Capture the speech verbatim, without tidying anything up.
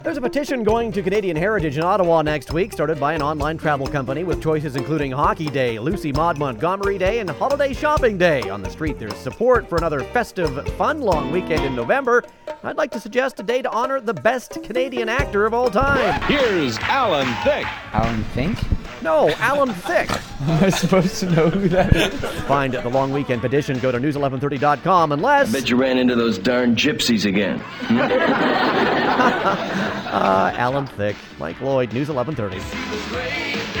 There's a petition going to Canadian Heritage in Ottawa next week, started by an online travel company with choices including Hockey Day, Lucy Maud Montgomery Day, and Holiday Shopping Day. On the street, there's support for another festive, fun long weekend in November. I'd like to suggest a day to honor the best Canadian actor of all time. Here's Alan Thicke. Alan Fink? No, Alan Thicke. Am I supposed to know who that is? Find the long weekend petition. Go to news eleven thirty dot com unless... I bet you ran into those darn gypsies again. uh, Alan Thicke, Mike Lloyd, News eleven thirty.